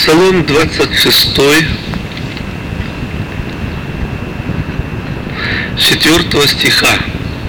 Псалом 26, 4 стиха.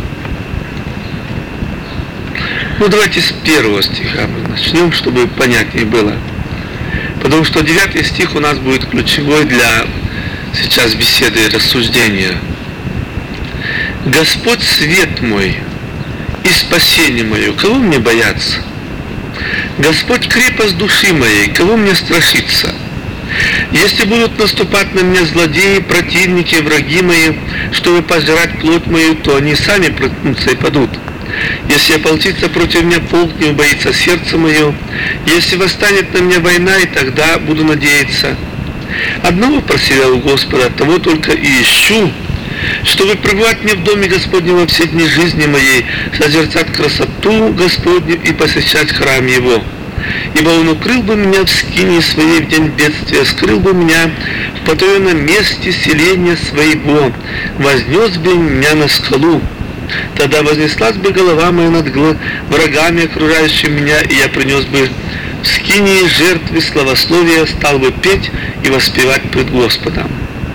Давайте с 1 стиха мы начнем, чтобы понятнее было. Потому что 9 стих у нас будет ключевой для сейчас беседы и рассуждения. «Господь свет мой и спасение мое, кого мне бояться? Господь крепость души моей, кого мне страшиться? Если будут наступать на меня злодеи, противники, враги мои, чтобы пожирать плоть мою, то они сами проткнутся и падут. Если ополчится против меня полк, не убоится сердце мое. Если восстанет на меня война, и тогда буду надеяться. Одного просил у Господа, того только и ищу, чтобы пребывать мне в доме Господнем во все дни жизни моей, созерцать красоту Господню и посещать храм Его. Ибо Он укрыл бы меня в скинии своей в день бедствия, скрыл бы меня в потаенном месте селения своего, вознес бы меня на скалу. Тогда вознеслась бы голова моя над врагами, окружающими меня, и я принес бы в скинии жертвы славословия, стал бы петь и воспевать пред Господом.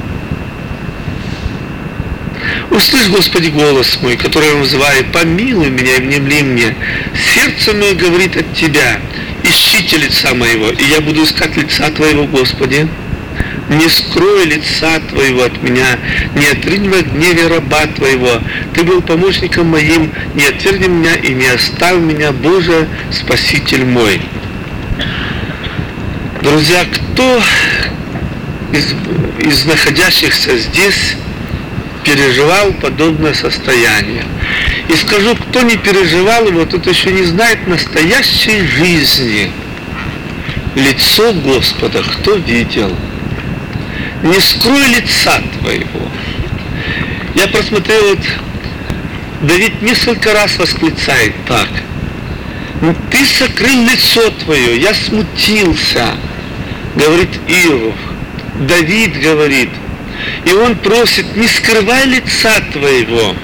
Услышь, Господи, голос мой, который я вызываю, помилуй меня и внемли мне. Сердце мое говорит от Тебя, ищите лица моего, и я буду искать лица Твоего, Господи. Не скрой лица Твоего от меня, не отринь во гневе раба Твоего. Ты был помощником моим, не отвергни меня и не оставь меня, Боже, Спаситель мой». Друзья, кто из находящихся здесь переживал подобное состояние? И скажу, кто не переживал его, тот еще не знает настоящей жизни. Лицо Господа кто видел? Не скрой лица Твоего. Я просмотрел, Давид несколько раз восклицает так: Ты сокрыл лицо Твое, я смутился, говорит Иов. Давид говорит, и он просит, не скрывай лица Твоего.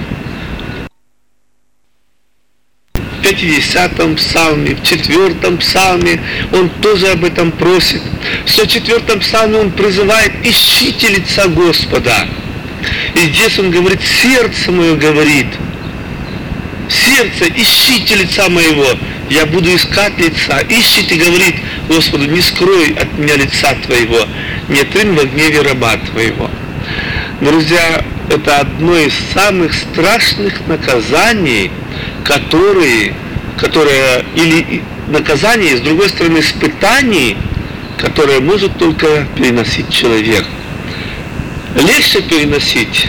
В 50-м псалме, в 4-м псалме он тоже об этом просит. В 104-м псалме он призывает, ищите лица Господа. И здесь он говорит, сердце мое говорит, сердце, ищите лица моего, я буду искать лица. Ищите, говорит Господу, не скрой от меня лица Твоего, не отринь во гневе раба Твоего. Друзья, это одно из самых страшных наказаний, которые или наказание, с другой стороны, испытаний, которые может только переносить человек. Легче переносить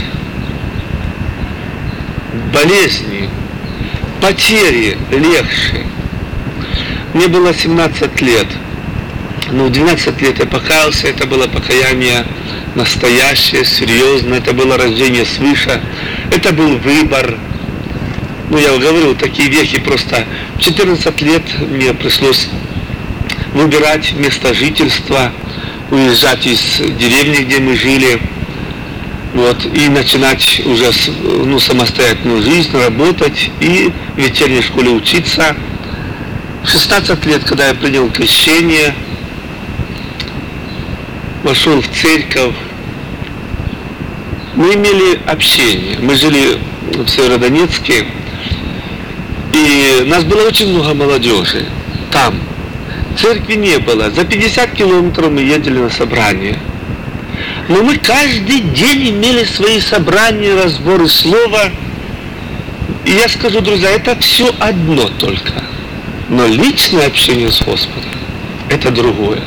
болезни, потери легче. Мне было 17 лет. В 12 лет я покаялся, это было покаяние настоящее, серьезное, это было рождение свыше, это был выбор. Я говорю, такие вехи просто. В 14 лет мне пришлось выбирать место жительства, уезжать из деревни, где мы жили, и начинать уже самостоятельную жизнь, работать и в вечерней школе учиться. В 16 лет, когда я принял крещение, вошел в церковь, мы имели общение. Мы жили в Северодонецке, и нас было очень много молодежи там. Церкви не было. За 50 километров мы ездили на собрания. Но мы каждый день имели свои собрания, разборы слова. И я скажу, друзья, это все одно только. Но личное общение с Господом – это другое.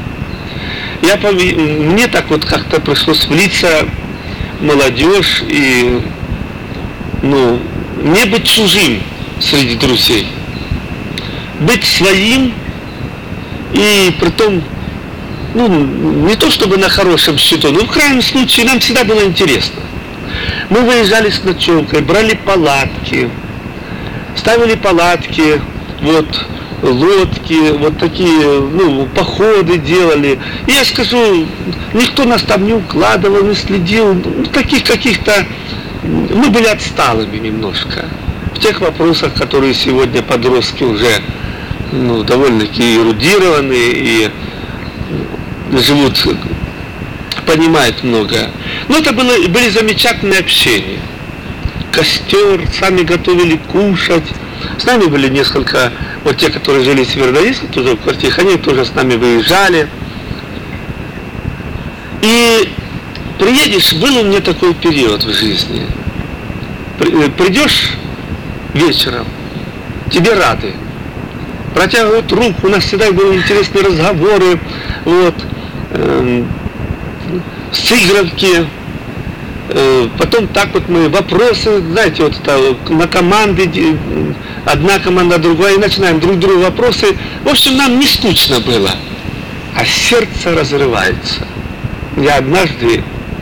Мне так как-то пришлось влиться в молодежь и не быть чужим среди друзей. Быть своим и притом, не то чтобы на хорошем счету, но в крайнем случае нам всегда было интересно. Мы выезжали с ночевкой, брали палатки, ставили палатки, лодки, такие, походы делали. И я скажу, никто нас там не укладывал, не следил, таких каких-то, мы были отсталыми немножко в тех вопросах, которые сегодня подростки уже довольно-таки эрудированы и живут, понимают многое. Но это были замечательные общения. Костер, сами готовили кушать. С нами были несколько, вот те, которые жили в Северодонецке, тоже в квартире, они тоже с нами выезжали. И приедешь, был у меня такой период в жизни. Придешь вечером, тебе рады. Протягивают руку, у нас всегда были интересные разговоры, вот, сыгранки. Потом так вот мы вопросы, знаете, вот это на команды, одна команда, другая, и начинаем друг другу вопросы. В общем, нам не скучно было, а сердце разрывается. Я однажды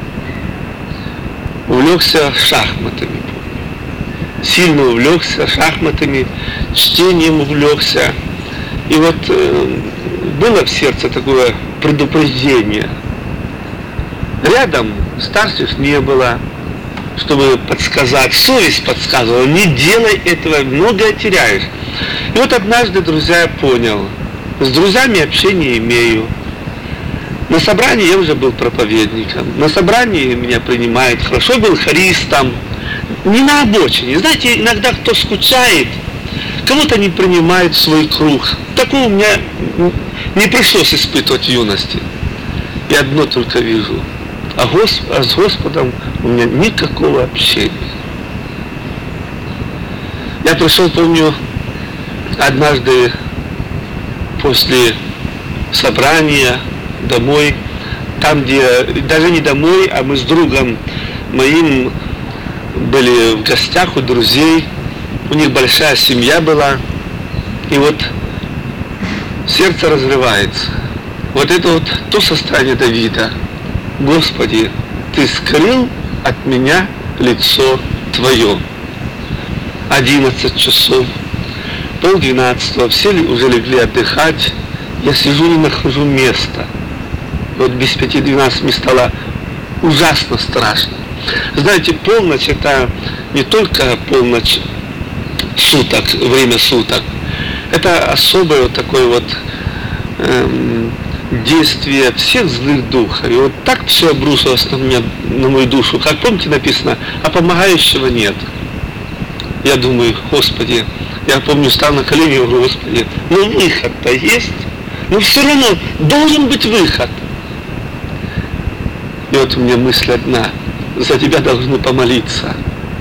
увлекся шахматами, сильно увлекся шахматами, чтением увлекся. И вот было в сердце такое предупреждение. Рядом старших не было, чтобы подсказать. Совесть подсказывала, не делай этого, многое теряешь. И вот однажды, друзья, я понял, с друзьями общения имею. На собрании я уже был проповедником, на собрании меня принимают, хорошо был хористом, не на обочине. Знаете, иногда кто скучает, кого-то не принимает в свой круг. Такого у меня не пришлось испытывать в юности. И одно только вижу. А с Господом у меня никакого общения. Я пришел, помню, однажды после собрания домой, там, где, даже не домой, а мы с другом моим были в гостях у друзей, у них большая семья была, и вот сердце разрывается. Вот это вот то состояние Давида. Господи, Ты скрыл от меня лицо Твое. 11 часов, 11:30, все уже легли отдыхать, я сижу, не нахожу места. Вот без 5:12 мне стало ужасно страшно. Знаете, полночь это не только полночь суток, время суток, это особое вот такое вот действие всех злых духов. И вот так все обрушилось на меня, на мою душу. Как помните написано, а помогающего нет. Я думаю, Господи, я помню, стал на колени и говорю, Господи, ну выход-то есть, но все равно должен быть выход. И вот у меня мысль одна, за тебя должны помолиться.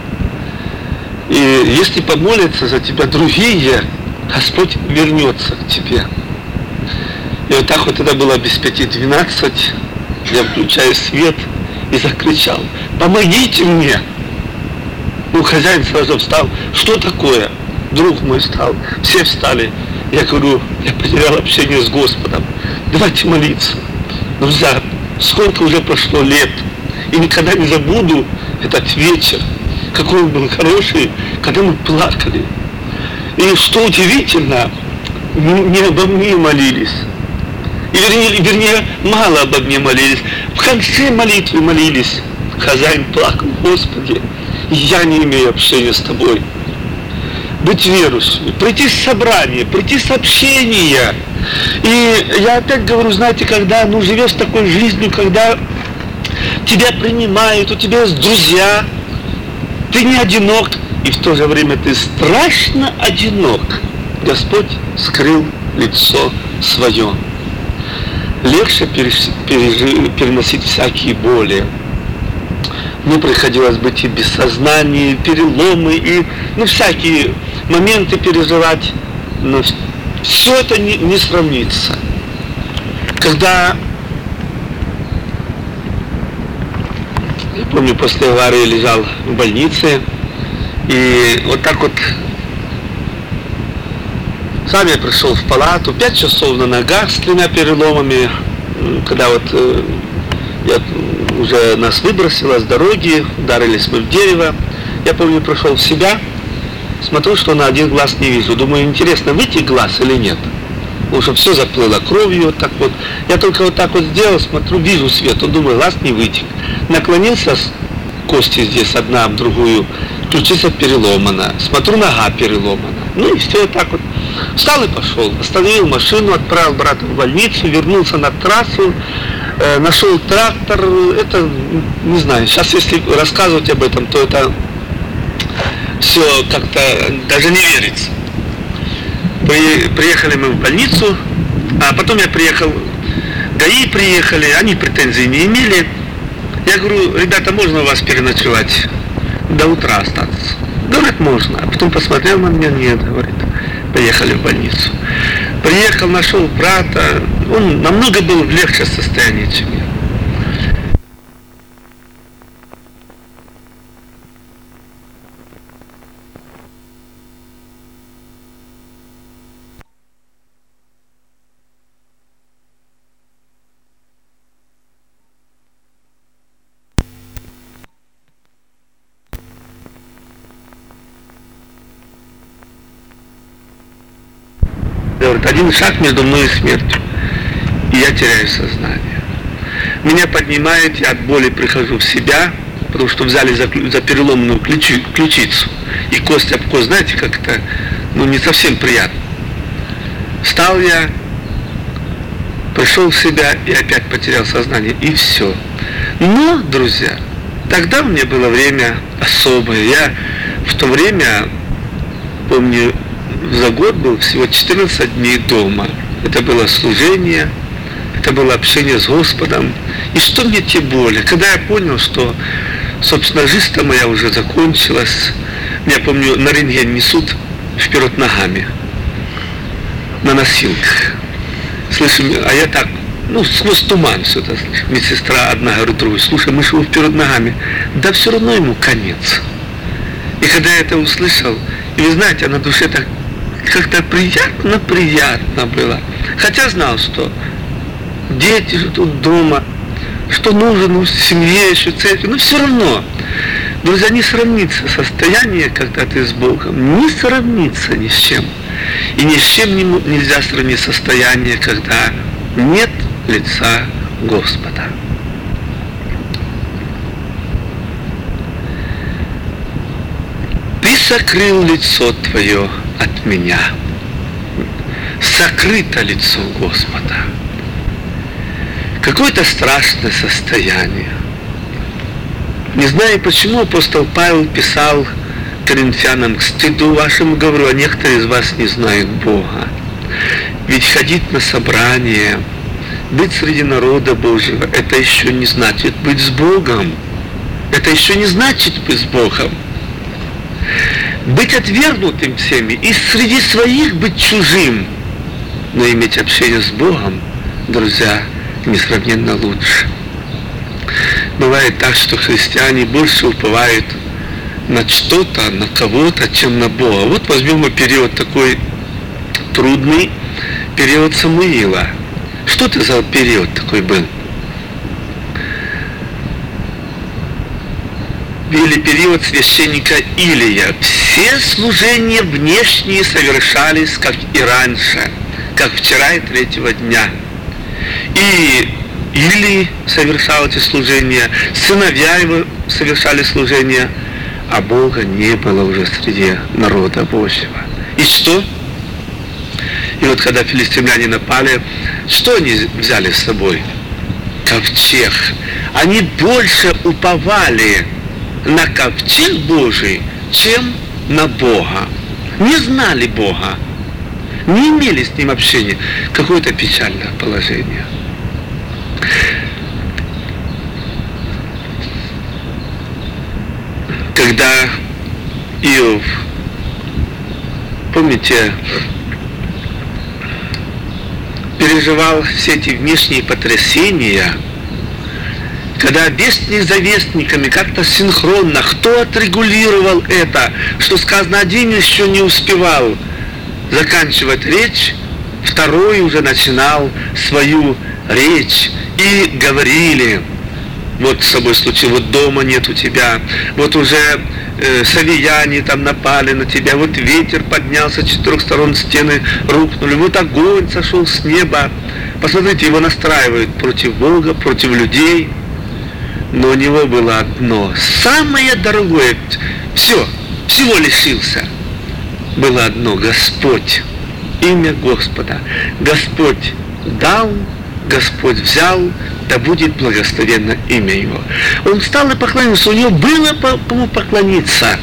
И если помолятся за тебя другие, Господь вернется к тебе. И вот так вот это было без 5:12, я включаю свет и закричал, помогите мне. Ну, хозяин сразу встал, что такое? Друг мой встал, все встали. Я говорю, я потерял общение с Господом, давайте молиться. Друзья, сколько уже прошло лет, и никогда не забуду этот вечер, какой он был хороший, когда мы плакали. И что удивительно, не обо мне молились. И вернее, мало обо мне молились. В конце молитвы молились. Хозяин плакал, Господи, я не имею общения с Тобой. Быть верующими, прийти с собрания, прийти с общения. И я опять говорю, знаете, когда живешь такой жизнью, когда тебя принимают, у тебя есть друзья, ты не одинок, и в то же время ты страшно одинок. Господь скрыл лицо свое. Легче переносить всякие боли. Мне приходилось быть и без сознания, и переломы, и всякие моменты переживать. Но все это не сравнится. Когда, я помню, после аварии лежал в больнице, и вот так вот сам я пришел в палату, 5 часов на ногах с 3 переломами, когда вот уже нас выбросило с дороги, ударились мы в дерево. Я помню, пришел в себя, смотрю, что на один глаз не вижу. Думаю, интересно, вытек глаз или нет? Потому что все заплыло кровью, вот так вот. Я только вот так вот сделал, смотрю, вижу свет, думаю, глаз не вытек. Наклонился, кости здесь одна об другую, ключица переломана, смотрю, нога переломана. Ну и все вот так вот. Встал и пошел. Остановил машину, отправил брата в больницу, вернулся на трассу, нашел трактор. Это, не знаю, сейчас если рассказывать об этом, то это все как-то даже не верится. Приехали мы в больницу, а потом я приехал, ГАИ приехали, они претензий не имели. Я говорю: ребята, можно у вас переночевать? До утра остаться. Говорят, можно. А потом посмотрел на меня: нет, говорит, поехали в больницу. Приехал, нашел брата, он намного был в легче состоянии, чем я. Говорит, один шаг между мной и смертью, и я теряю сознание. Меня поднимает, я от боли прихожу в себя, потому что взяли за переломанную ключицу, и кость об кость, знаете, как это, не совсем приятно. Встал я, пришел в себя и опять потерял сознание, и все. Но, друзья, тогда у меня было время особое. Я в то время, помню, за год был всего 14 дней дома. Это было служение, это было общение с Господом. И что мне тем более, когда я понял, что, собственно, жизнь-то моя уже закончилась. Я помню, на рентген несут вперед ногами, на носилках. Слышим, а я так, сквозь туман все это слышу. Медсестра одна говорит другой: слушай, мы же его вперед ногами. Да все равно ему конец. И когда я это услышал, и вы знаете, на душе так как-то приятно было. Хотя знал, что дети же тут дома, что нужно семье, еще церкви, но все равно, друзья, не сравнится состояние, когда ты с Богом, не сравнится ни с чем. И ни с чем нельзя сравнить состояние, когда нет лица Господа. Ты сокрыл лицо твое от меня. Сокрыто лицо Господа. Какое-то страшное состояние. Не знаю, почему апостол Павел писал коринфянам: к стыду вашему говорю, а некоторые из вас не знают Бога. Ведь ходить на собрание, быть среди народа Божьего, это еще не значит быть с Богом. Это еще не значит быть с Богом. Быть отвергнутым всеми и среди своих быть чужим, но иметь общение с Богом, друзья, несравненно лучше. Бывает так, что христиане больше уповают на что-то, на кого-то, чем на Бога. Вот возьмем мы период такой трудный, период Самуила. Что это за период такой был? Или период священника Илия. Все служения внешние совершались, как и раньше, как вчера и третьего дня. И Илий совершал эти служения, сыновья его совершали служения, а Бога не было уже среди народа Божьего. И что? И вот когда филистимляне напали, что они взяли с собой? Ковчег. Они больше уповали на ковчег Божий, чем на Бога. Не знали Бога, не имели с Ним общения. Какое-то печальное положение. Когда Иов, помните, переживал все эти внешние потрясения, когда вестник за вестниками как-то синхронно, кто отрегулировал это, что сказано, один еще не успевал заканчивать речь, второй уже начинал свою речь, и говорили: вот с собой случилось, вот дома нет у тебя, вот уже савияне там напали на тебя, вот ветер поднялся, с 4 сторон стены рухнули, вот огонь сошел с неба. Посмотрите, его настраивают против Бога, против людей. Но у него было одно, самое дорогое, всего лишился. Было одно: Господь. имя Господа. Господь дал, Господь взял, да будет благословенно имя Его. Он встал и поклонился, у него было кому поклониться.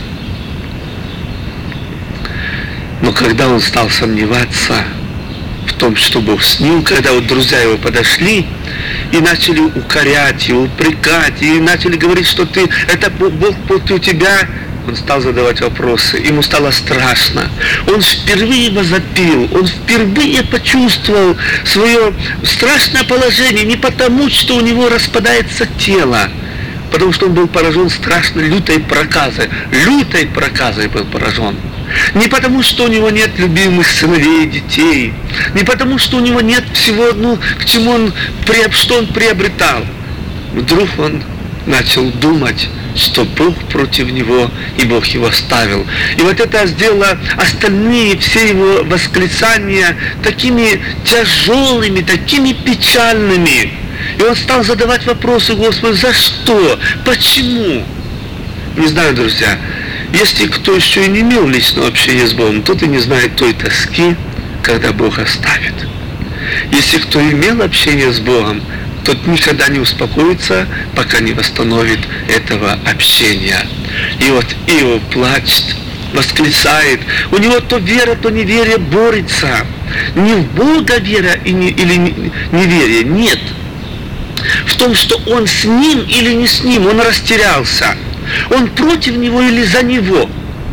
Но когда он стал сомневаться в том, что Бог с ним, когда вот друзья его подошли и начали укорять его, упрекать, и начали говорить, что это Бог против тебя, он стал задавать вопросы, ему стало страшно. Он впервые возопил, он впервые почувствовал свое страшное положение не потому, что у него распадается тело, потому что он был поражен страшно лютой проказой был поражен. Не потому, что у него нет любимых сыновей и детей, не потому, что у него нет всего, к чему что он приобретал. Вдруг он начал думать, что Бог против него, и Бог его оставил. И вот это сделало остальные все его восклицания такими тяжелыми, такими печальными. И он стал задавать вопросы Господу: за что? Почему? Не знаю, друзья, если кто еще и не имел личного общения с Богом, тот и не знает той тоски, когда Бог оставит. Если кто имел общение с Богом, тот никогда не успокоится, пока не восстановит этого общения. И вот Иов плачет, восклицает. У него то вера, то неверие борется. Не в Бога вера или неверие, нет. В том, что он с ним или не с ним, он растерялся. Он против него или за него?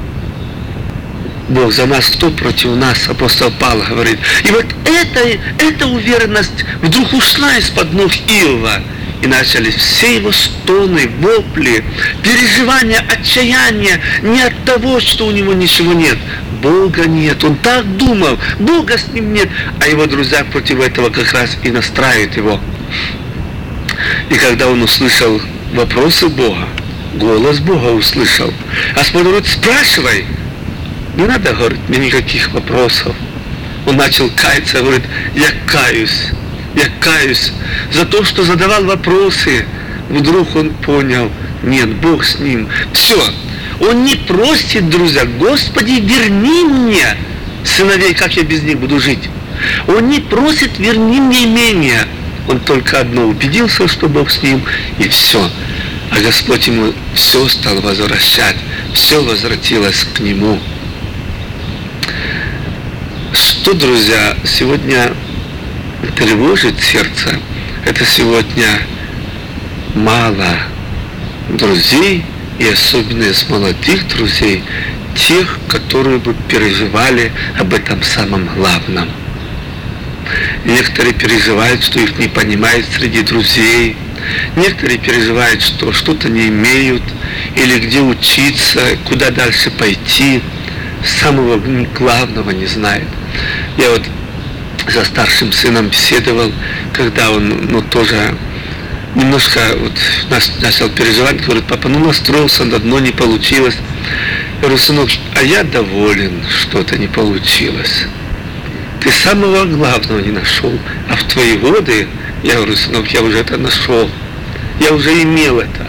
Бог за нас, кто против нас? Апостол Павел говорит. И вот эта уверенность вдруг ушла из-под ног Иова. И начались все его стоны, вопли, переживания, отчаяния не от того, что у него ничего нет. Бога нет. Он так думал, Бога с ним нет. А его друзья против этого как раз и настраивают его. И когда он услышал вопросы Бога, голос Бога услышал, Господь говорит: спрашивай. Не надо, говорит, мне никаких вопросов. Он начал каяться, говорит: я каюсь за то, что задавал вопросы. Вдруг он понял: нет, Бог с ним. Все. Он не просит, друзья: Господи, верни мне сыновей, как я без них буду жить. Он не просит: верни мне имение. Он только одно: убедился, что Бог с ним, и все. А Господь ему все стал возвращать, все возвратилось к нему. Что, друзья, сегодня тревожит сердце? Это сегодня мало друзей, и особенно из молодых друзей, тех, которые бы переживали об этом самом главном. Некоторые переживают, что их не понимают среди друзей. Некоторые переживают, что что-то не имеют, или где учиться, куда дальше пойти. Самого главного не знают. Я вот со старшим сыном беседовал, когда он, тоже немножко начал переживать, говорит: папа, настроился, одно не получилось. Я говорю: сынок, а я доволен, что-то не получилось. Ты самого главного не нашел. А в твои годы, я говорю: сынок, я уже это нашел. Я уже имел это.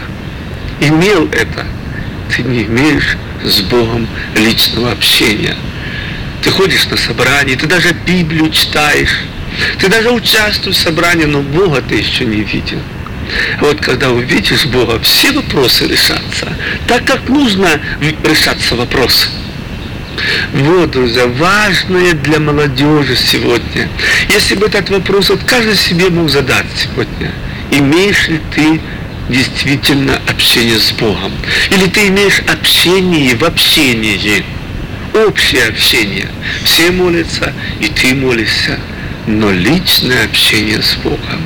Ты не имеешь с Богом личного общения. Ты ходишь на собрание, ты даже Библию читаешь, ты даже участвуешь в собрании, но Бога ты еще не видел. А вот когда увидишь Бога, все вопросы решатся, так как нужно решаться вопросы. Вот, друзья, важное для молодежи сегодня. Если бы этот вопрос каждый себе мог задать сегодня: имеешь ли ты действительно общение с Богом? Или ты имеешь общение в общении? Общее общение. Все молятся, и ты молишься, но личное общение с Богом.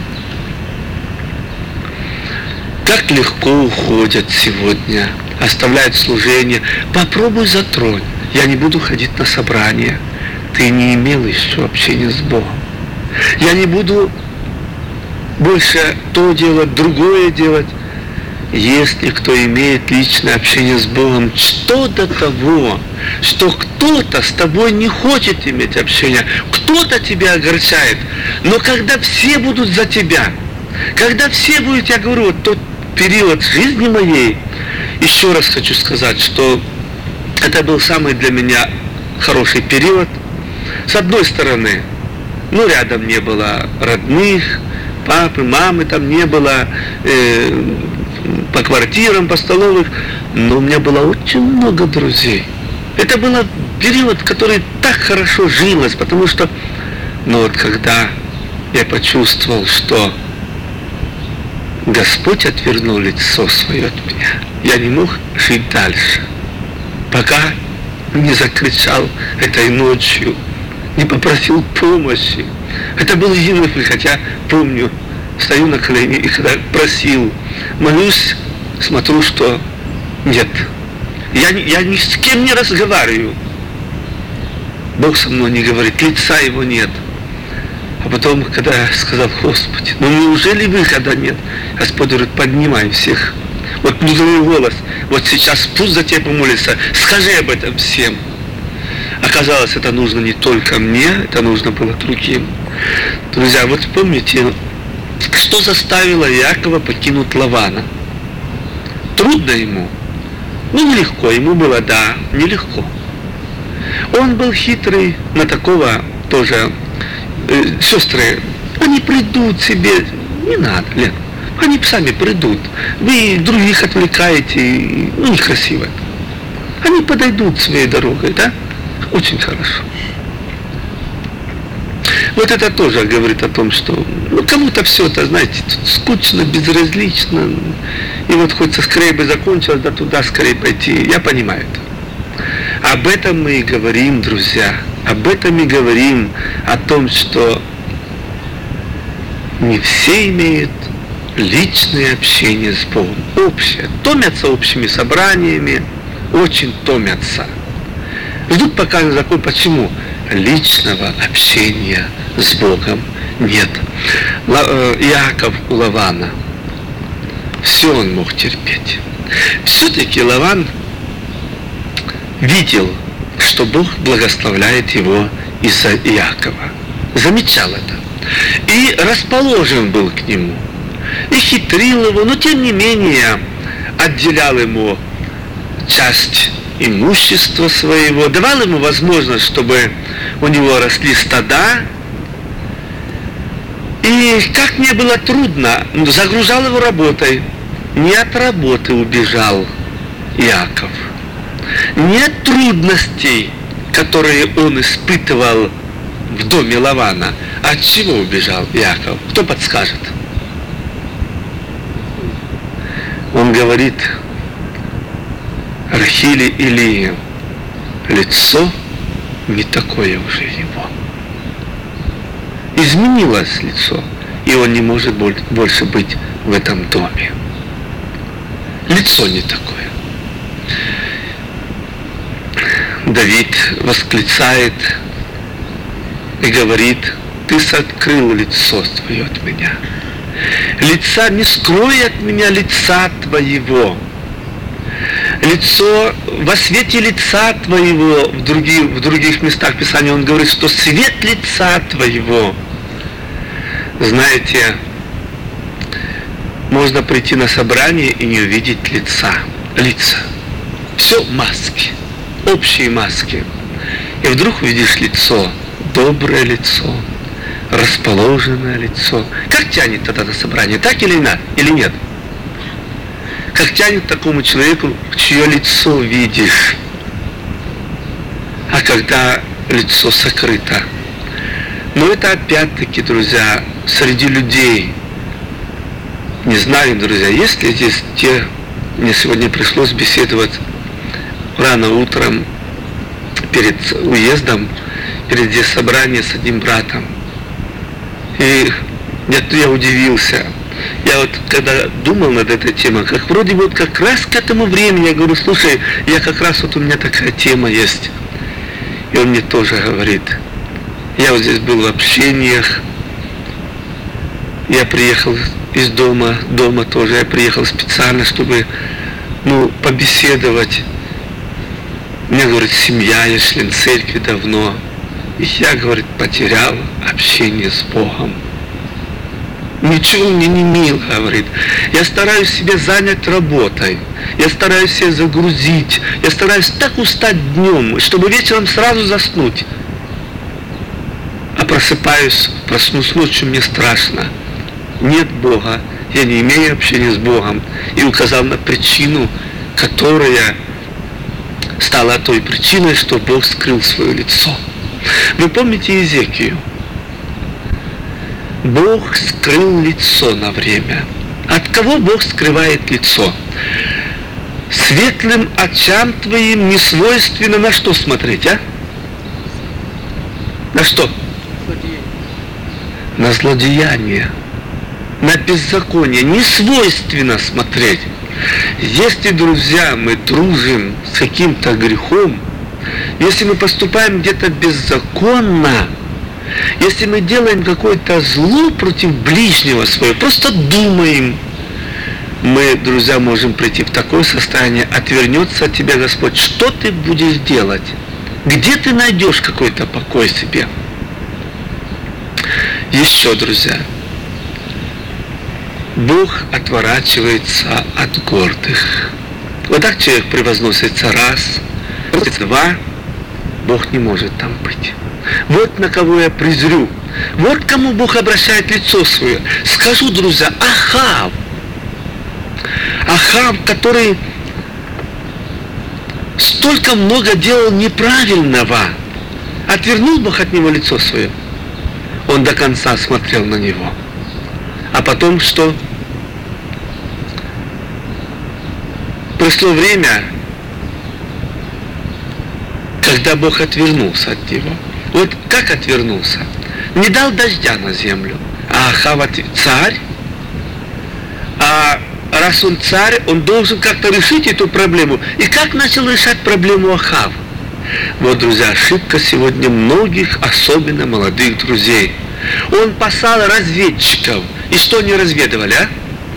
Так легко уходят сегодня, оставляют служение. Попробуй затронь. Я не буду ходить на собрания. Ты не имел еще общения с Богом. Я не буду больше то делать, другое делать. Если кто имеет личное общение с Богом, что до того, что кто-то с тобой не хочет иметь общение, кто-то тебя огорчает, но когда все будут за тебя, когда все будут, я говорю, вот тот период жизни моей, еще раз хочу сказать, что это был самый для меня хороший период, С одной стороны, рядом не было родных, папы, мамы там не было, по квартирам, по столовых, но у меня было очень много друзей. Это был период, который так хорошо жилось, потому что, когда я почувствовал, что Господь отвернул лицо свое от меня, я не мог жить дальше, пока не закричал этой ночью, не попросил помощи. Это был единый выход. Я помню, стою на колени и когда просил, молюсь, смотрю, что нет. Я ни с кем не разговариваю. Бог со мной не говорит, лица его нет. А потом, когда я сказал, Господи, неужели выхода нет? Господь говорит, поднимай всех. Вот внутренний голос, вот сейчас пусть за тебя помолится, скажи об этом всем. Оказалось, это нужно не только мне, это нужно было другим. Друзья, вот помните, что заставило Иакова покинуть Лавана? Трудно ему. Нелегко, ему было, нелегко. Он был хитрый, на такого тоже. Сестры, они придут себе, не надо, Лен, они сами придут. Вы других отвлекаете, некрасиво. Они подойдут своей дорогой, да? Очень хорошо. Вот это тоже говорит о том, что кому-то все это, знаете, скучно, безразлично. И вот хочется скорее бы закончилось, туда скорее пойти. Я понимаю это. Об этом мы и говорим, друзья. Об этом и говорим, о том, что не все имеют личное общение с Богом. Общее. Томятся общими собраниями, очень томятся. Ждут, пока не закончат. Почему? Личного общения с Богом нет. Иаков у Лавана. Все он мог терпеть. Все-таки Лаван видел, что Бог благословляет его из-за Иакова. Замечал это. И расположен был к нему. И хитрил его, но тем не менее отделял ему часть имущества своего, давал ему возможность, чтобы у него росли стада. И как мне было трудно, загружал его работой. Не от работы убежал Иаков. Не от трудностей, которые он испытывал в доме Лавана. От чего убежал Иаков? Кто подскажет? Он говорит Рахиле и Лее, лицо не такое уже его. Изменилось лицо, и он не может больше быть в этом доме. Лицо не такое. Давид восклицает и говорит, ты сокрыл лицо твое от меня. Лица не скрой от меня лица твоего. Лицо, во свете лица твоего, в других местах Писания он говорит, что свет лица твоего. Знаете, можно прийти на собрание и не увидеть лица. Все маски, общие маски. И вдруг увидишь лицо, доброе лицо, расположенное лицо. Как тянет тогда на собрание, так или нет? Как тянет такому человеку, чье лицо видишь. А когда лицо сокрыто. Но это опять-таки, друзья, среди людей. Не знаю, друзья, есть ли здесь те, мне сегодня пришлось беседовать рано утром перед уездом, перед здесь собранием с одним братом. И я удивился. Я вот когда думал над этой темой, как вроде бы вот как раз к этому времени, я говорю, слушай, я как раз вот у меня такая тема есть. И он мне тоже говорит, я вот здесь был в общениях, я приехал из дома тоже, я приехал специально, чтобы, побеседовать. У меня, говорит, семья, я член церкви давно. И я, говорит, потерял общение с Богом. Ничего мне не мило, говорит. Я стараюсь себя занять работой. Я стараюсь себя загрузить. Я стараюсь так устать днем, чтобы вечером сразу заснуть. просыпаюсь, проснусь ночью, мне страшно. Нет Бога, я не имею общения с Богом. И указал на причину, которая стала той причиной, что Бог скрыл свое лицо. Вы помните Иезекию? Бог скрыл лицо на время. От кого Бог скрывает лицо? Светлым очам твоим не свойственно на что смотреть, а? На что? На злодеяние, на беззаконие. Не свойственно смотреть. Если, друзья, мы дружим с каким-то грехом, если мы поступаем где-то беззаконно, если мы делаем какое-то зло против ближнего своего, просто думаем, мы, друзья, можем прийти в такое состояние: отвернется от тебя Господь. Что ты будешь делать? Где ты найдешь какой-то покой себе? Еще, друзья, Бог отворачивается от гордых. Вот так человек превозносится раз, два, Бог не может там быть. Вот на кого я презрю. Вот кому Бог обращает лицо свое. Скажу, друзья, Ахав, который столько много делал неправильного, отвернул Бог от него лицо свое. Он до конца смотрел на него. А потом что? Пришло время, когда Бог отвернулся от него. Вот как отвернулся? Не дал дождя на землю. А Ахав царь. А раз он царь, он должен как-то решить эту проблему. И как начал решать проблему Ахав? Вот, друзья, ошибка сегодня многих, особенно молодых друзей. Он послал разведчиков. И что они разведывали, а?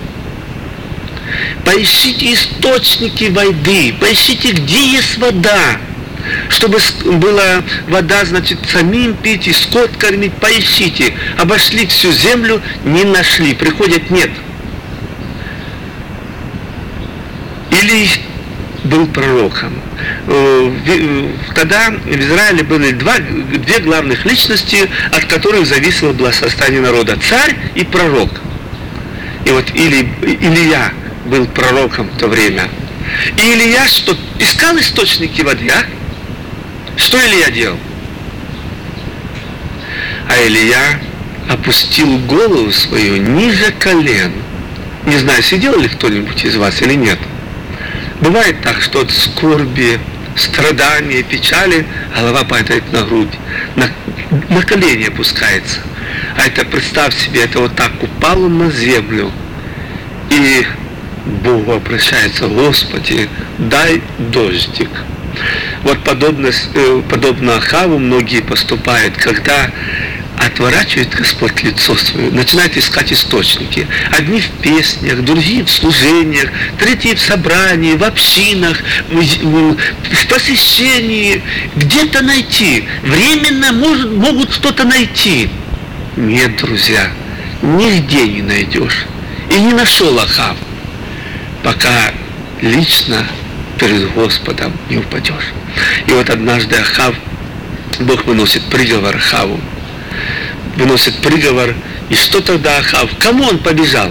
Поищите источники воды, поищите, где есть вода. Чтобы была вода, значит, самим пить и скот кормить, поищите. Обошли всю землю, не нашли. Приходят, нет. Или был пророком. Тогда в Израиле были две главных личности, от которых зависело благосостояние народа: царь и пророк. И вот Илия был пророком в то время. И Илия что? Искал источники воды, а? Что Илия делал? А Илия опустил голову свою ниже колен. Не знаю, сидел ли кто-нибудь из вас или нет. Бывает так, что от скорби, страдания, печали голова падает на грудь, на колени опускается. А это, представь себе, это вот так упало на землю. И Богу обращается: Господи, дай дождик. Вот подобно Ахаву многие поступают, когда отворачивает Господь лицо свое, начинает искать источники. Одни в песнях, другие в служениях, третьи в собрании, в общинах, в посещении. Где-то найти. Временно могут что-то найти. Нет, друзья, нигде не найдешь. И не нашел Ахав, пока лично перед Господом не упадешь. И вот однажды Бог выносит приговор Ахаву. Выносит приговор. И что тогда Ахав? К кому он побежал?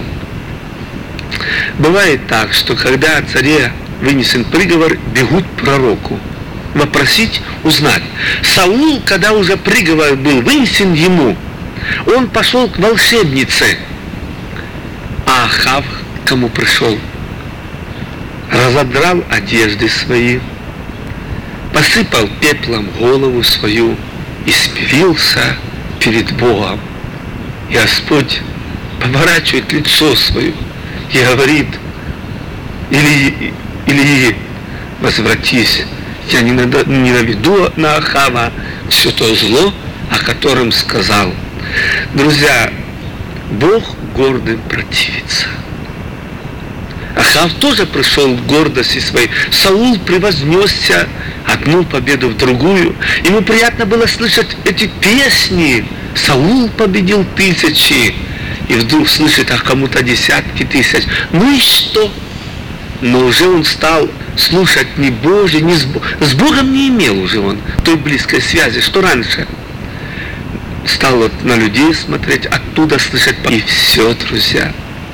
Бывает так, что когда царе вынесен приговор, бегут к пророку. Вопросить, узнать. Саул, когда уже приговор был вынесен ему, он пошел к волшебнице. А Ахав к кому пришел? Разодрал одежды свои, посыпал пеплом голову свою и смирился перед Богом. И Господь поворачивает лицо свое и говорит: или возвратись, я не наведу на Ахава все то зло, о котором сказал. Друзья, Бог гордым противится. Ахав тоже пришел к гордости своей. Саул превознесся одну победу в другую. Ему приятно было слышать эти песни. Саул победил тысячи. И вдруг слышит о кому-то десятки тысяч. Ну и что? Но уже он стал слушать не Божий, с Богом не имел уже он той близкой связи, что раньше. стал вот на людей смотреть, оттуда слышать. И все, друзья.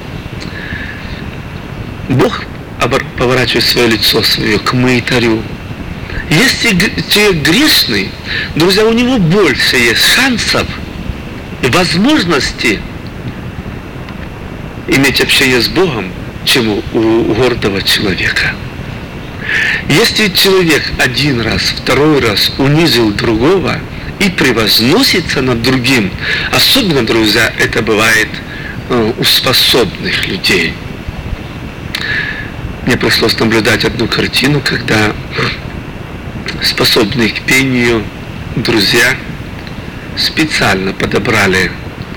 Бог поворачивает свое лицо свое к мытарю. Если человек грешный, друзья, у него больше есть шансов и возможностей иметь общение с Богом, чем у гордого человека. Если человек один раз, второй раз унизил другого и превозносится над другим, особенно, друзья, это бывает у способных людей. Мне пришлось наблюдать одну картину, когда способные к пению друзья специально подобрали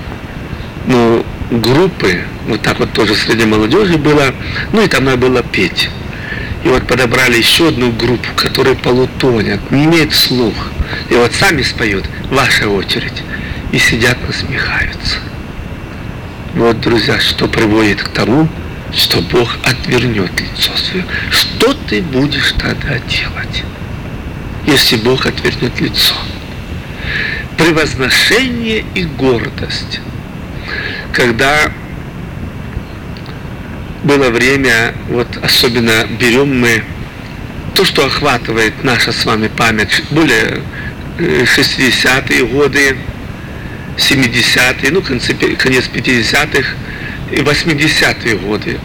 группы, вот так вот тоже среди молодежи было, и там надо было петь. И вот подобрали еще одну группу, которая полутонят, не имеет слух. И вот сами споют, ваша очередь, и сидят, насмехаются. Вот, друзья, что приводит к тому, что Бог отвернет лицо свое. Что ты будешь тогда делать, если Бог отвернет лицо? Превозношение и гордость. Когда было время, вот особенно берем мы то, что охватывает наша с вами память, более 60-е годы, 70-е, конец 50-х и 80-е годы.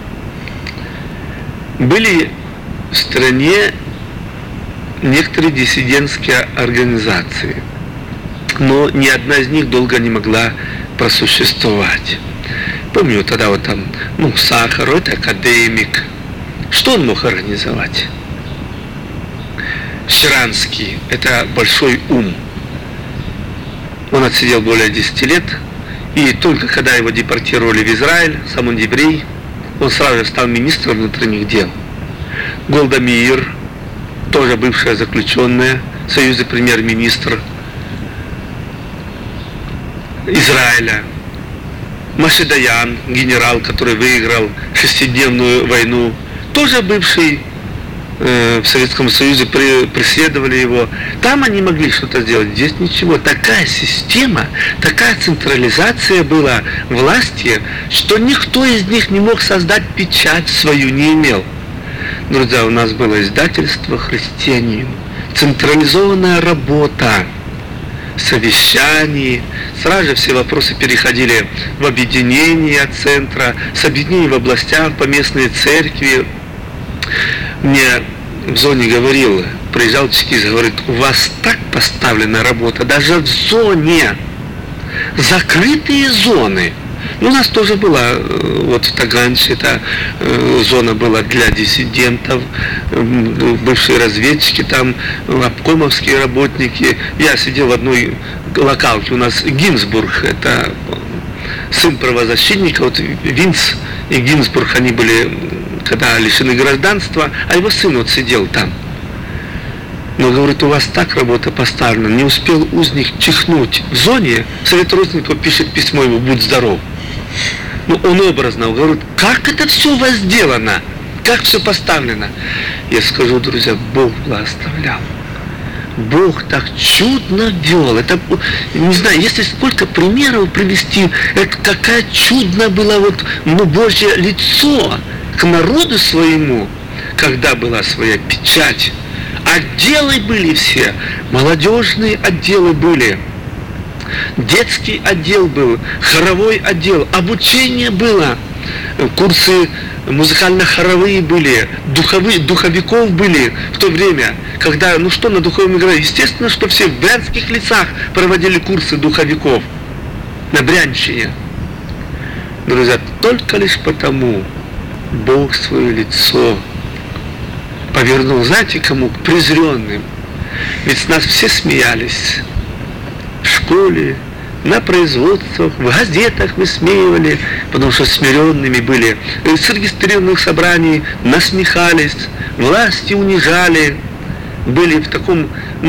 Были в стране некоторые диссидентские организации, но ни одна из них долго не могла просуществовать. Помню, тогда вот там, Сахаров, это академик. Что он мог организовать? Шранский, это большой ум. Он отсидел более 10 лет, и только когда его депортировали в Израиль, сам он еврей, он сразу же стал министром внутренних дел. Голда Меир, тоже бывшая заключенная, союзный премьер-министр Израиля. Моше Даян, генерал, который выиграл шестидневную войну, тоже бывший в Советском Союзе, преследовали его. Там они могли что-то сделать, здесь ничего. Такая система, такая централизация была власти, что никто из них не мог создать печать свою, не имел. Друзья, у нас было издательство «Христианин», централизованная работа, совещаний, сразу же все вопросы переходили в объединение центра, с объединением в областях, по местной церкви. Мне в зоне говорил, приезжал чекист, говорит, у вас так поставлена работа, даже в зоне, закрытые зоны. У нас тоже была, вот в Таганче, эта зона была для диссидентов, бывшие разведчики там, обкомовские работники. Я сидел в одной локалке, у нас Гинзбург, это сын правозащитника, вот Винц и Гинзбург, они были, когда лишены гражданства, а его сын вот сидел там. Но, говорит, у вас так работа поставлена, не успел узник чихнуть в зоне, Совет родственников пишет письмо ему, будь здоров. Он образно говорит, как это все у вас сделано, как все поставлено. Я скажу, друзья, Бог благословлял. Бог так чудно вел. Это, не знаю, если сколько примеров привести, это какая чудно было Божье лицо к народу своему, когда была своя печать. Отделы были все, молодежные отделы были, детский отдел был, хоровой отдел, обучение было, курсы музыкально-хоровые были, духовиков были в то время, когда, что на духовном играли, естественно, что все в брянских лесах проводили курсы духовиков на Брянщине. Друзья, только лишь потому Бог свое лицо повернул, знаете, кому? К презренным. Ведь с нас все смеялись. В школе, на производствах, в газетах высмеивали, потому что смиренными были. С регистрированных собраний насмехались, власти унижали. Были в таком,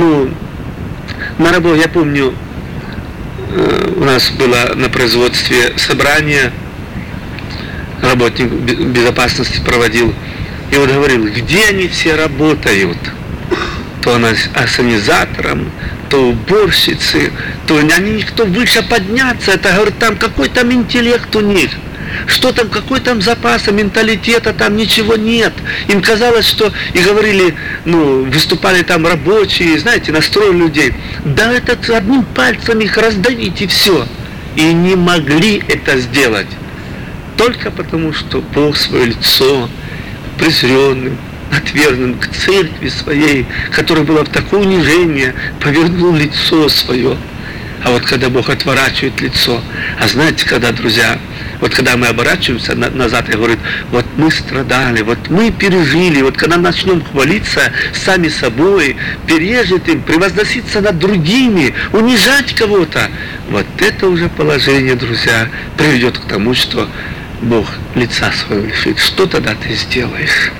на работе, я помню, у нас было на производстве собрание, работник безопасности проводил, и вот говорил, где они все работают? То он ассенизатором, то уборщицы, то они никто выше подняться, это, говорит, там какой там интеллект у них, что там, какой там запаса, менталитета, там ничего нет. Им казалось, что, и говорили, выступали там рабочие, знаете, настроили людей, да это одним пальцем их раздавить и все. И не могли это сделать. Только потому, что Бог свое лицо презренным, отверженным к церкви своей, которая была в такое унижение, повернул лицо свое. А вот когда Бог отворачивает лицо, а знаете, когда, друзья, вот когда мы оборачиваемся назад и говорим, вот мы страдали, вот мы пережили, вот когда начнем хвалиться сами собой, пережить им, превозноситься над другими, унижать кого-то, вот это уже положение, друзья, приведет к тому, что Бог лица своего лишит. Что тогда ты сделаешь?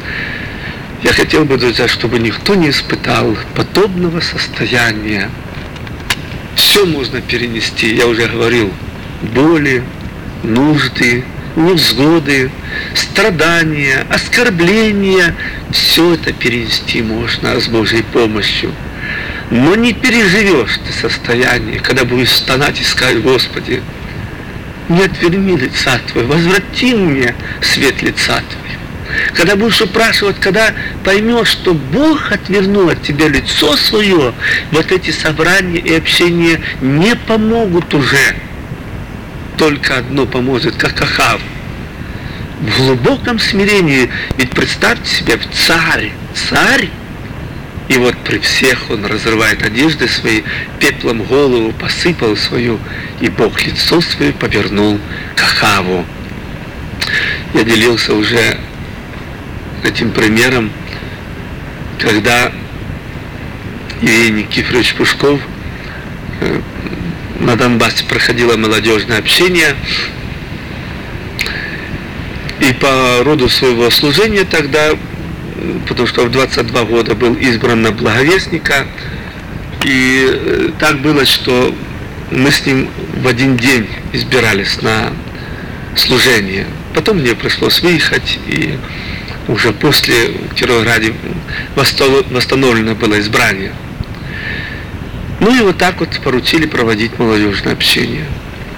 Я хотел бы, друзья, чтобы никто не испытал подобного состояния. Все можно перенести, я уже говорил, боли, нужды, невзгоды, страдания, оскорбления, все это перенести можно с Божьей помощью. Но не переживешь ты состояние, когда будешь стонать и сказать: Господи, не отверни лица Твоего, возврати мне свет лица Твоего. Когда будешь упрашивать, когда поймешь, что Бог отвернул от тебя лицо свое, вот эти собрания и общения не помогут уже. Только одно поможет, как Ахав. В глубоком смирении, ведь представьте себе, царь, и вот при всех он разрывает одежды свои, пеплом голову посыпал свою, и Бог лицо свое повернул к Ахаву. Я делился уже этим примером, когда Евгений Никифорович Пушков, на Донбассе проходило молодежное общение, и по роду своего служения тогда, потому что в 22 года был избран на благовестника, и так было, что мы с ним в один день избирались на служение. Потом мне пришлось выехать, и уже после в Кировограде восстановлено было избрание. Ну и вот так вот поручили проводить молодежное общение.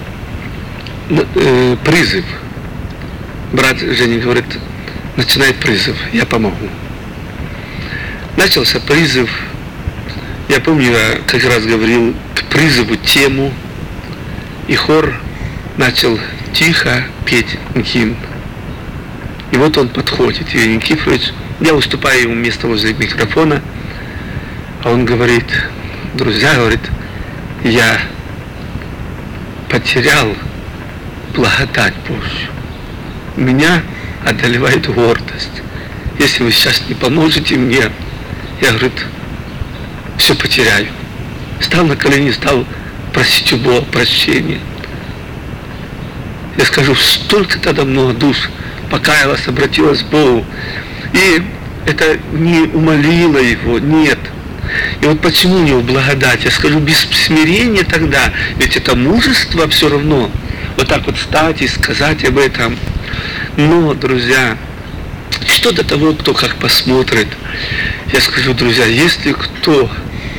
Призыв. Брат Женя говорит, начинает призыв, я помогу. Начался призыв. Я помню, я как раз говорил к призыву тему, и хор начал тихо петь гимн. И вот он подходит, Евгений Никифорович, я уступаю ему место возле микрофона, а он говорит: друзья, говорит, я потерял благодать Божью. Меня одолевает гордость. Если вы сейчас не поможете мне, я, говорит, все потеряю. Стал на колени, стал просить у Бога прощения. Я скажу, столько тогда много душ покаялась, обратилась к Богу. И это не умолило его, нет. И вот почему у него благодать? Я скажу, без смирения тогда, ведь это мужество все равно. Вот так вот встать и сказать об этом. Но, друзья, что до того, кто как посмотрит, я скажу, друзья, если кто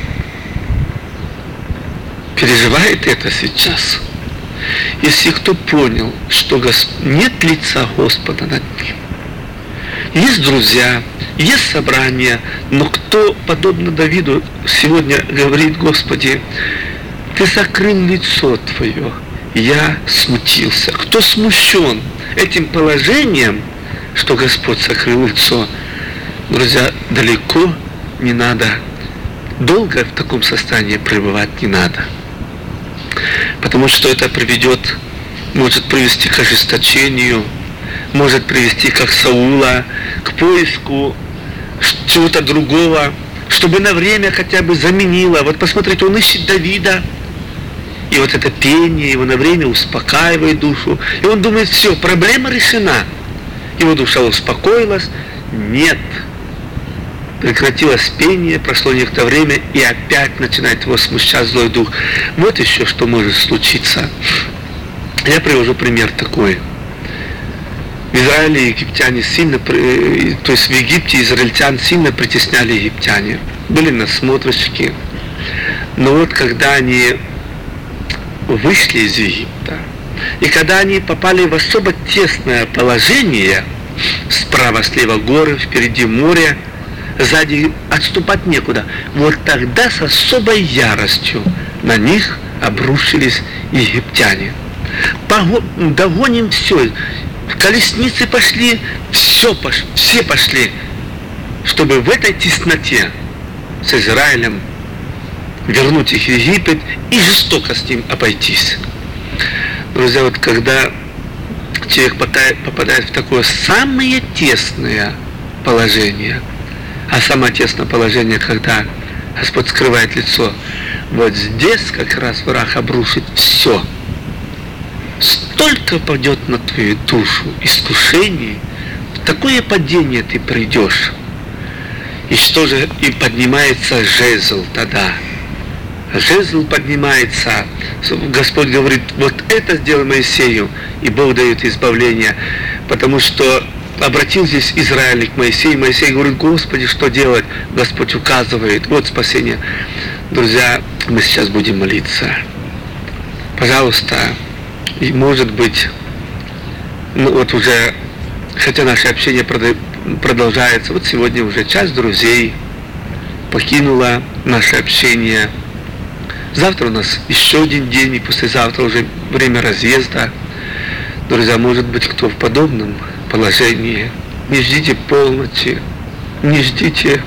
переживает это сейчас, если кто понял, что нет лица Господа над ним, есть друзья, есть собрания, но кто, подобно Давиду, сегодня говорит: Господи, Ты закрыл лицо Твое, я смутился. Кто смущен этим положением, что Господь закрыл лицо, друзья, далеко не надо, долго в таком состоянии пребывать не надо. Потому что это может привести к ожесточению, может привести, как Саула, к поиску чего-то другого, чтобы на время хотя бы заменило. Вот посмотрите, он ищет Давида, и вот это пение его на время успокаивает душу. И он думает, все, проблема решена. Его душа успокоилась. Нет. Прекратилось пение, прошло некоторое время, и опять начинает его смущать злой дух. Вот еще что может случиться. Я привожу пример такой. В Израиле египтяне сильно, то есть в Египте израильтян сильно притесняли египтяне. Были насмотрщики. Но вот когда они вышли из Египта, и когда они попали в особо тесное положение, справа, слева горы, впереди море, сзади отступать некуда, вот тогда с особой яростью на них обрушились египтяне. Догоним все, колесницы пошли, все пошли, чтобы в этой тесноте с Израилем вернуть их в Египет и жестоко с ним обойтись. Друзья, вот когда человек попадает в такое самое тесное положение, а самое тесное положение, когда Господь скрывает лицо, вот здесь как раз враг обрушит все. Столько падет на твою душу искушений, в такое падение ты придешь. И что же, и поднимается жезл тогда. Жезл поднимается, Господь говорит, вот это сделай Моисею, и Бог дает избавление, потому что обратил здесь Израиль к Моисею, Моисей говорит: Господи, что делать? Господь указывает, вот спасение. Друзья, мы сейчас будем молиться. Пожалуйста, и может быть, вот уже, хотя наше общение продолжается, вот сегодня уже часть друзей покинула наше общение. Завтра у нас еще один день, и послезавтра уже время разъезда. Друзья, может быть, кто в подобном положении, не ждите полночи, не ждите.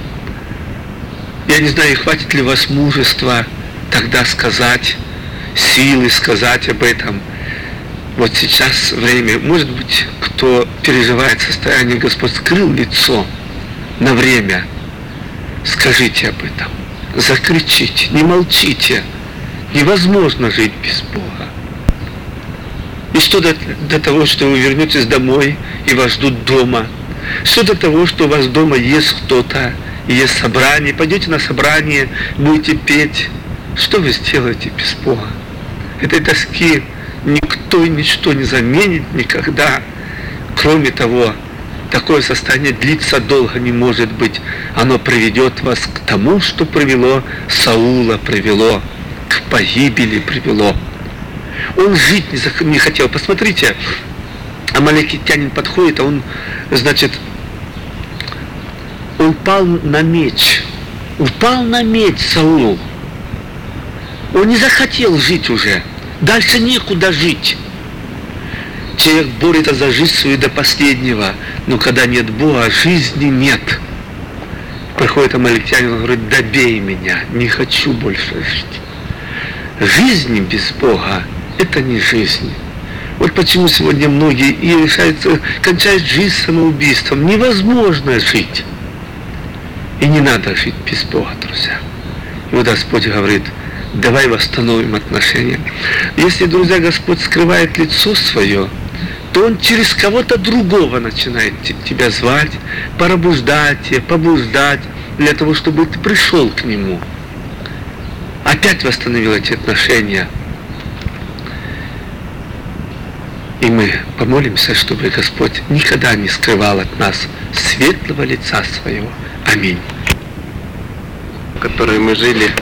Я не знаю, хватит ли вас мужества тогда сказать, силы сказать об этом. Вот сейчас время. Может быть, кто переживает состояние, Господь скрыл лицо на время. Скажите об этом. Закричите, не молчите. Невозможно жить без Бога. И что до того, что вы вернетесь домой и вас ждут дома? Что до того, что у вас дома есть кто-то, и есть собрание, пойдете на собрание, будете петь? Что вы сделаете без Бога? Этой тоски никто и ничто не заменит никогда. Кроме того, такое состояние длиться долго не может быть. Оно приведет вас к тому, что привело Саула, привело к погибели, привело. Он жить не хотел. Посмотрите, амалекитянин подходит, а он, значит, он пал на меч. Упал на меч Саул. Он не захотел жить уже. Дальше некуда жить. Человек борется за жизнь свою до последнего, но когда нет Бога, жизни нет. Приходит амалектянин, он говорит: добей меня, не хочу больше жить. Жизнь без Бога – это не жизнь. Вот почему сегодня многие и решаются, кончают жизнь самоубийством. Невозможно жить. И не надо жить без Бога, друзья. И вот Господь говорит: давай восстановим отношения. Если, друзья, Господь скрывает лицо свое, то Он через кого-то другого начинает тебя звать, пробуждать тебя, побуждать, для того, чтобы ты пришел к Нему. Опять восстановил эти отношения. И мы помолимся, чтобы Господь никогда не скрывал от нас светлого лица Своего. Аминь. В которой мы жили